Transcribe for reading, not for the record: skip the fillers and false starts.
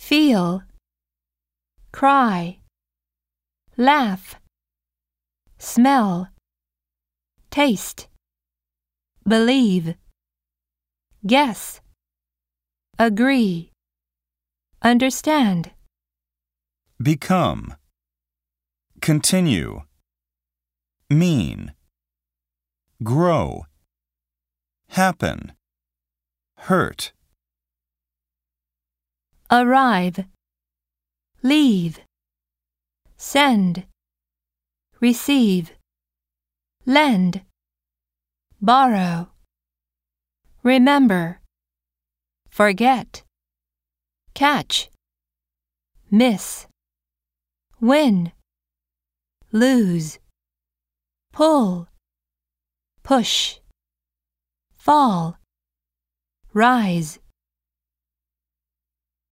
feel, cry, laugh, smell, taste, believe, guess, agree, understand. Become, continue, mean, grow, happen, hurt. Arrive, leave, send, receive, lend, borrow, remember, forget, catch, miss, win, lose, pull, push, fall, rise,